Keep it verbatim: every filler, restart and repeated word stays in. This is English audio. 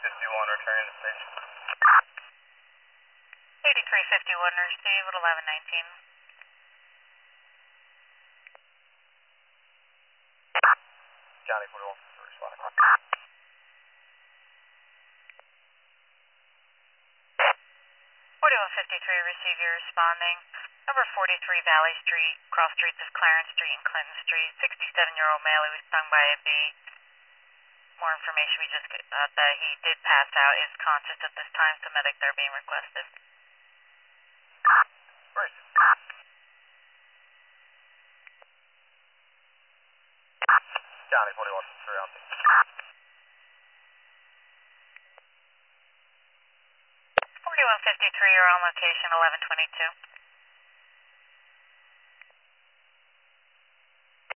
fifty-one, returning to station. eighty-three fifty-one, received at eleven nineteen. Johnny forty-one, responding. forty-one fifty-three, receive you responding. Number forty-three Valley Street, cross streets of Clarence Street and Clinton Street. sixty-seven-year-old male who was stung by a bee. More information we just got uh, that he did pass out, is conscious at this time, so medics are being requested. Great. Johnny forty-one, three on. forty-one fifty-three, you're on location, eleven twenty-two.